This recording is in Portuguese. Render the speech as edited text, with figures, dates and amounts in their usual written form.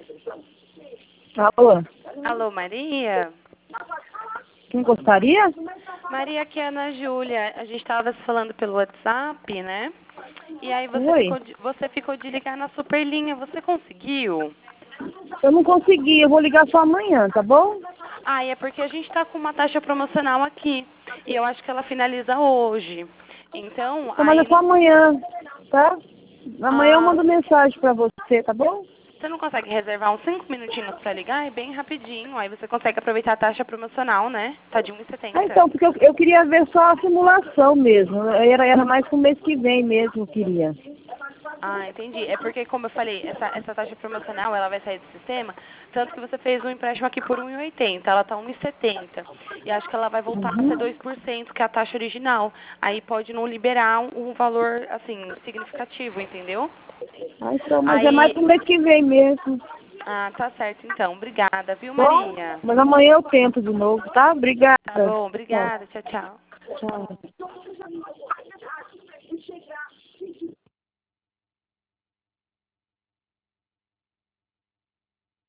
Alô? Alô, Maria? Quem gostaria? Maria, aqui é a Ana Júlia. A gente estava se falando pelo WhatsApp, né? E aí Oi. você ficou de ligar na Superlinha. Você conseguiu? Eu não consegui, eu vou ligar só amanhã, tá bom? Ah, é porque a gente está com uma taxa promocional aqui. E eu acho que ela finaliza hoje. Então, Não, mas é só amanhã, tá? Amanhã eu ah, mando mensagem pra você, tá bom? você não consegue reservar uns 5 minutinhos para ligar? É bem rapidinho. Aí você consegue aproveitar a taxa promocional, né? Tá de Ah, 1,70. então, porque eu queria ver só a simulação mesmo. Era mais pro mês que vem mesmo, eu queria. Ah, entendi. É porque, como eu falei, essa taxa promocional, ela vai sair do sistema, tanto que você fez um empréstimo aqui por 1,80, ela tá 1,70. E acho que ela vai voltar a ser 2%, que é a taxa original. Aí pode não liberar um valor, assim, significativo, entendeu? Ah, então, mas é mais Aí, pro mês que vem mesmo. tá certo então. Obrigada, viu, Bom, Maria? mas amanhã eu tento de novo, tá? Obrigada. Tá bom, Tchau. obrigada. Tchau, tchau. Tchau.